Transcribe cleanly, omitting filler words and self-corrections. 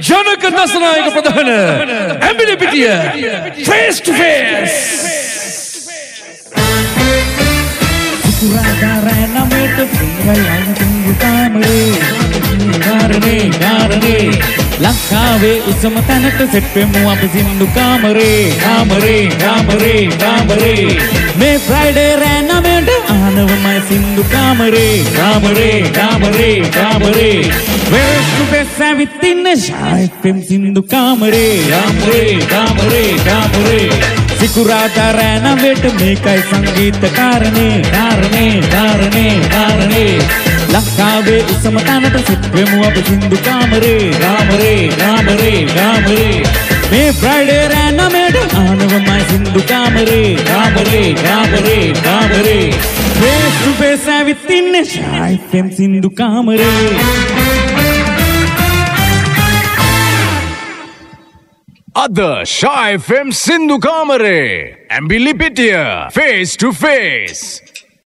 ජනක දසනායක ප්‍රධාන ඇඹිලි පිටිය face to face. Suradara namet singalan tungu kamare karane ලංකාවේ උසම තැනට සෙට් වෙමු අපි සින්දු කාමරේ මේ ෆ්‍රයිඩේ රෑ 9ට ආනවමයි සින්දු කාමරේ වෙස් ටු වෙස් ඇවිත් ඉන්න ෂයිෆ්ම් සින්දු කාමරේ සිකුරාදා රෑ 9ට මේකයි සංගීත කාරණේ ලංකාවේ උසම තැනට සෙට් වෙමු අපි සින්දු කාමරේ මේ ෆ්‍රයිඩේ රෑ 9ට ආනවමයි සින්දු කාමරේ face to face ඇවිත් ඉන්න ෂයිෆ්ම් සින්දු කාමරේ. Ada Shy FM Sindhu Kamare Ambili Pitia Face to Face.